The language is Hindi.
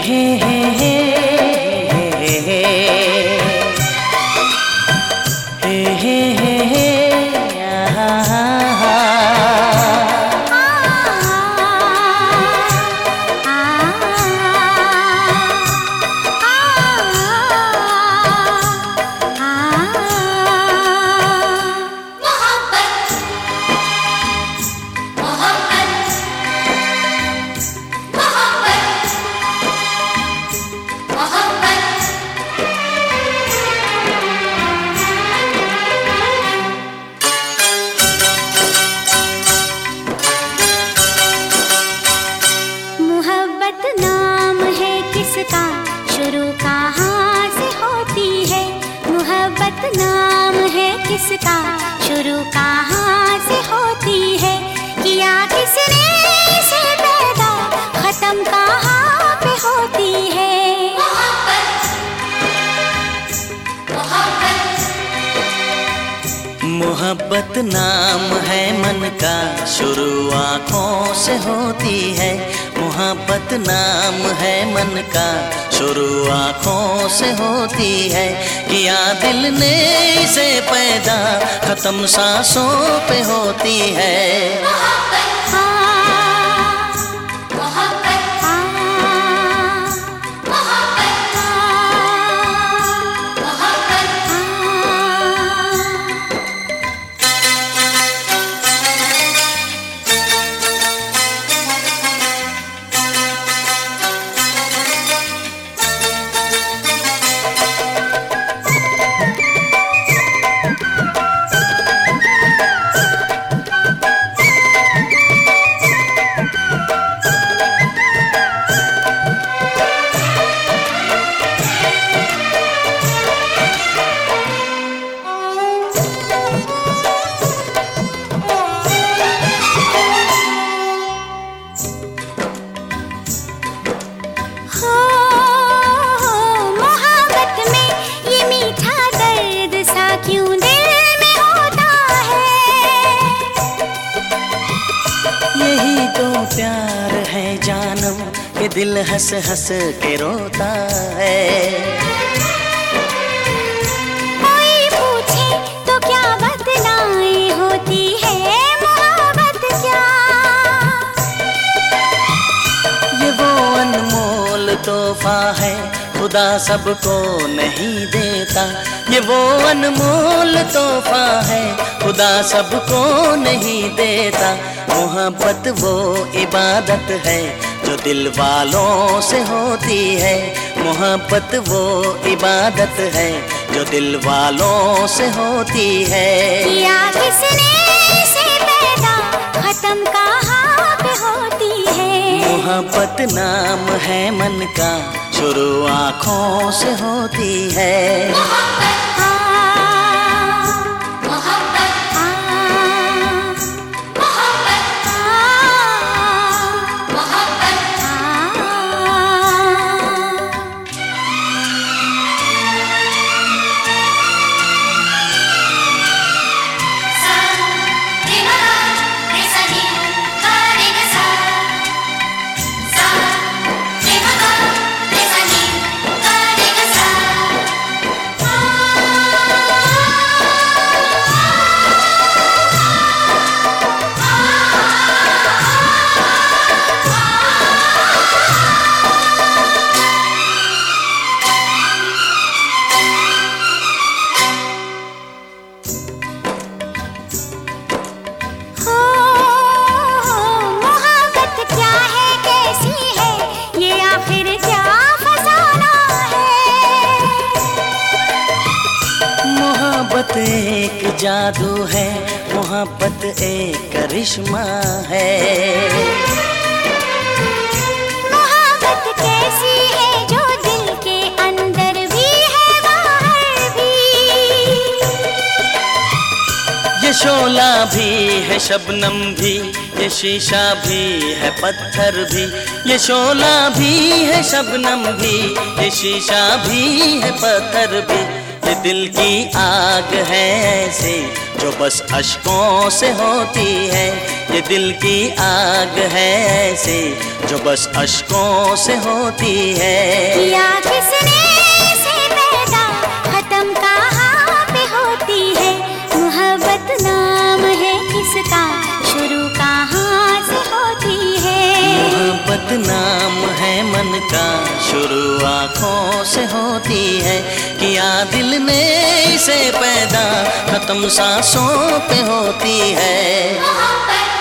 हे हे हे हे हे हे हे हे नाम है किसका, शुरू कहाँ से होती है। मोहब्बत नाम है किसका, शुरू कहाँ से होती है। किया किसने इसे पैदा, खत्म कहाँ पे होती है। मोहब्बत नाम है मन का, शुरू आँखों से होती है। मोहब्बत नाम है मन का, शुरू आँखों से होती है। किया दिल ने इसे पैदा, खत्म सांसों पे होती है। प्यार है जानम के दिल हंस हंस के रोता है। कोई पूछे तो क्या बदनाई होती है, मोहब्बत क्या। ये वो अनमोल तोहफा है, खुदा सबको नहीं देता। ये वो अनमोल तोहफा है, खुदा सबको नहीं देता। मोहब्बत वो इबादत है जो दिल वालों से होती है। मोहब्बत वो इबादत है जो दिल वालों से होती है। किया किसने इसे पैदा, खत्म कहाँ पे होती है। मोहब्बत नाम है मन का, शुरू आँखों से होती है। मोहब्बत एक जादू है, मोहब्बत एक करिश्मा है। मोहब्बत कैसी है जो दिल के अंदर भी है बाहर भी। ये शोला भी है शबनम भी, ये शीशा भी है पत्थर भी। ये शोला भी है शबनम भी, ये शीशा भी है पत्थर भी। ये दिल की आग है ऐसे जो बस अश्कों से होती है। ये दिल की आग है ऐसे जो बस अश्कों से होती है। किया किसने इसे पैदा, खत्म कहाँ पे होती है। मोहब्बत नाम है किसका, शुरू कहाँ से होती है। मोहब्बत नाम है मन का, शुरू आँखों से होती है। किया दिल ने इसे पैदा, खत्म सांसों पे होती है।